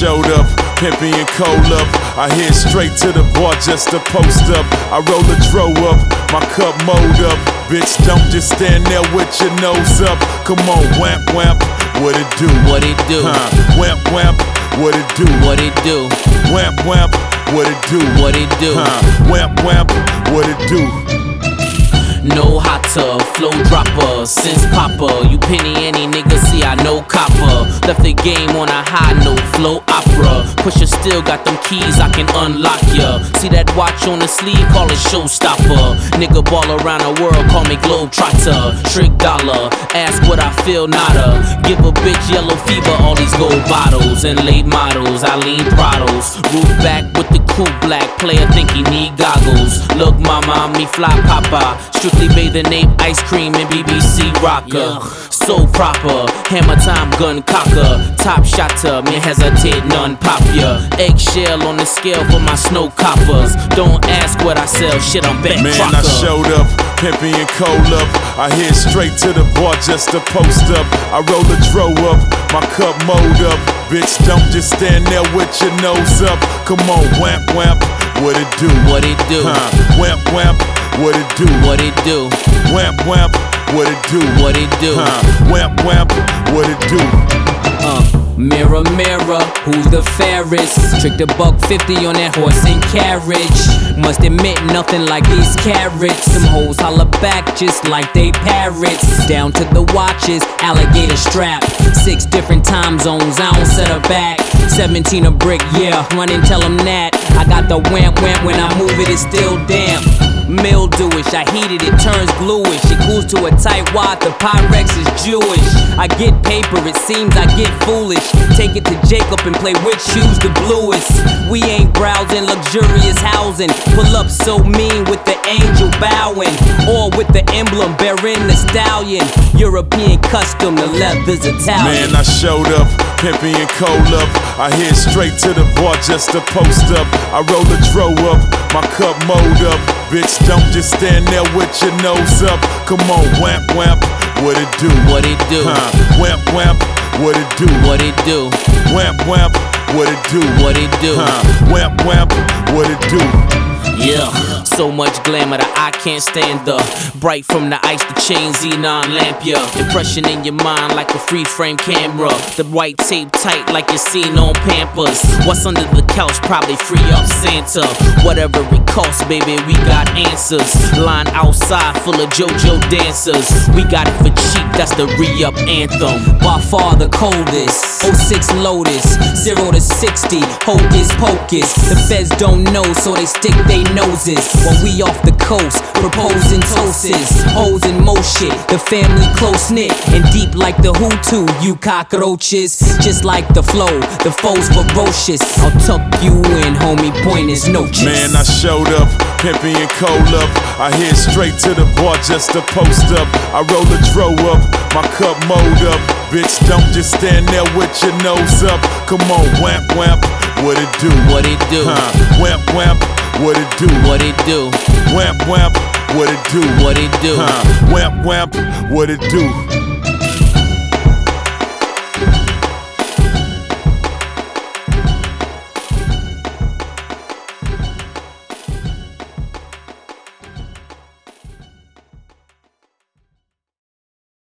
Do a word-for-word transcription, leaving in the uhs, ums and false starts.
showed up, pimpin' and cold up. I head straight to the bar just to post up. I roll a dro up, my cup mowed up. Bitch, don't just stand there with your nose up. Come on, wamp wamp, what it do? What it do? Huh? Wamp wamp, what it do? What it do? Wamp wamp, what it do? What it do? Huh? Wamp wamp, what it do? No hotter, flow dropper, since popper. You penny any nigga, see I know copper. Left the game on a high note, flow opera. Pusher still got them keys, I can unlock ya. See that watch on the sleeve, call it showstopper. Nigga ball around the world, call me globetrotter. Trick dollar, ask what I feel, nada. Give a bitch yellow fever, all these gold bottles. And late models, I lean throttles. Roof back with the cool black player, think he need goggles. Look mama, me fly papa. Strictly bathing ape, ice cream and B B C rocker. So proper, hammer time gun cocker. Top shotter, man hesitate, none pop ya. Eggshell on the scale for my snow coppers. Don't ask what I sell, shit I'm back Man, crocker. I showed up, pimpin' and cold up. I head straight to the bar just to post up. I roll a dro up, my cup mowed up. Bitch, don't just stand there with your nose up. Come on, wamp wamp, what it do? What it do? Huh? Wamp wamp, what it do? What it do? Wamp wamp, what it do? What it do? Huh? Wamp wamp, what it do? Uh, mirror, mirror, who's the fairest? Trick the buck fifty on that horse and carriage. Must admit, nothing like these carrots. Them hoes holler back just like they parrots. Down to the watches, alligator strap. Six different time zones, I don't set her back. seventeen a brick, yeah, run and tell them that. I got the wamp wamp, when I move it, it's still damp. Mildewish, I heat it, it turns bluish. It cools to a tight wad, the Pyrex is Jewish. I get paper, it seems I get foolish. Take it to Jacob and play which shoes the bluest. We ain't browsing luxurious housing. Pull up so mean with the angel bowing. Or with the emblem bearing the stallion. European custom, the leather's Italian. Man, I showed up, pimpin' and cold up. I head straight to the bar just to post up. I roll a dro up, my cup mowed up. Bitch, don't just stand there with your nose up. Come on, wamp wamp, what it do? What it do? Huh? Wamp wamp, what it do? What it do? Wamp wamp, what it do? What it do? Huh? Wamp wamp, what it do? Yeah, so much glamour that I can't stand the bright from the ice, the chain, xenon lamp, yeah. Impression in your mind like a free frame camera. The white tape tight like you're seen on Pampers. What's under the couch? Probably free up Santa. Whatever it costs, baby, we got answers. Line outside full of JoJo dancers. We got it for cheap, that's the re-up anthem. By far the coldest. oh six Lotus, zero to sixty, hocus pocus. The feds don't know, so they stick they noses while we off the coast proposing toasts. Hoes in motion, the family close knit and deep like the Hutu. You cockroaches, just like the flow, the foes ferocious. I'll tuck you in, homie. Point is no chase. Man, I showed up, pimpin' and cold up. I head straight to the bar just to post up. I roll a dro up, my cup mowed up. Bitch, don't just stand there with your nose up. Come on, wamp wamp, what it do? What it do? Huh? Wamp wamp, what it do? What it do? Wamp wamp, what it do? What it do? Huh? Wamp wamp, what it do?